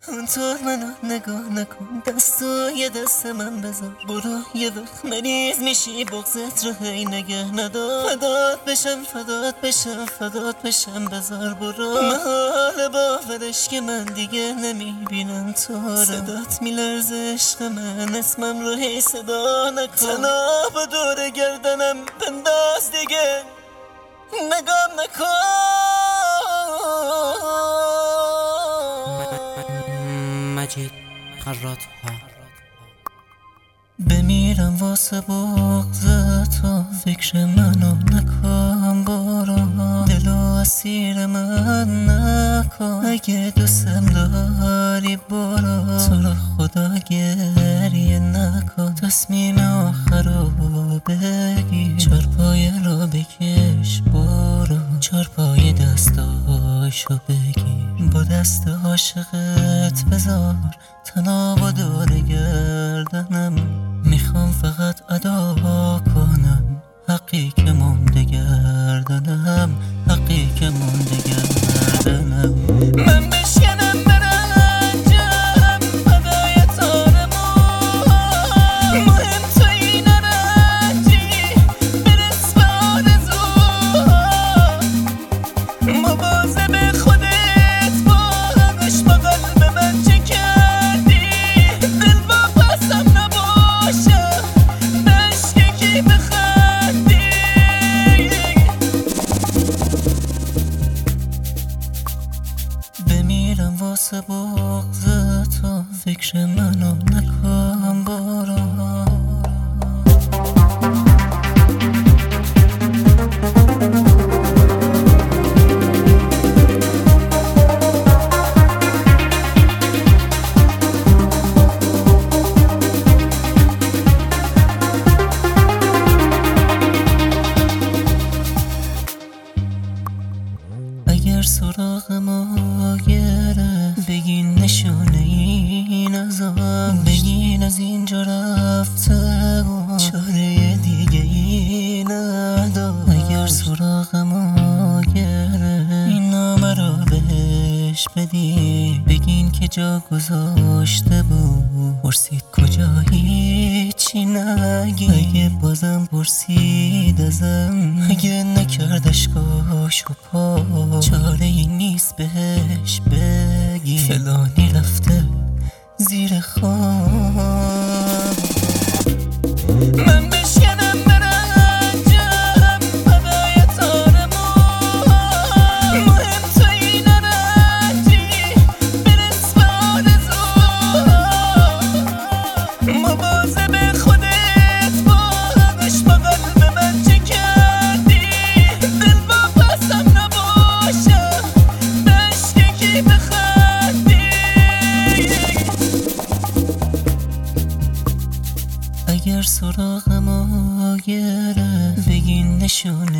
اونطور منو نگاه نکن، دستای دست من بذار، برو یه وقت مریض میشی، بغضت رو هی نگه ندار. فدات بشم فدات بشم فدات بشم، بذار برو. محال باورش که من دیگه نمیبینم تو رو. صدات میلرزه عشق من، اسمم رو هی صدا نکن. تنها دور گردنم بنداز دیگه، نگام نکن. مجید خرات ها. بمیرم واسه بغض تو، فکر منو نکن، برو. دلو اسیر من نکن، اگه دوستم داری برو. تو رو خدا گریه نکن، تصمیم آخر رو بگیر. چارپای رو بکش برو، چارپای دستاشو بگیر. با دست عاشقت بذار تناب و دور گردنم. میخوام فقط ادا کنم حقی که مونده گردنم، حقی که مونده گردنم. من بشکنم برنجم فدای تارمون، مهم توی نرنجی برس به آرزوها. مواظب خودت باش، با قلب من چه کردی؟ دل واپسم نباشه نشکی کی بخندی. بمیرم واسه بغض تو، فکر منو نکن، برو. اگر سراغ ما گرفت بگین نشونه این ازم، بگین از اینجا رفته و چاره دیگه ای ندار. اگر سراغ ما گرفت این نامه رو بهش بدین، بگین که جا گذاشته بود، پرسید کجا هیچی نگین. اگه بازم پرسید ازم، اگه نکردش کاش و پا، چاره ای نیست بهش بگی فلانی رفته زیر خواب. من بشکنم برنجم فدای تارمون، مهم توی نرنجی برس به آرزوها. مواظب خودت باش، با قلب من چه کردی؟ دل واپسم نباشه نشکی کی بخندی. اگر سراغ ما گرفت بگین نشونه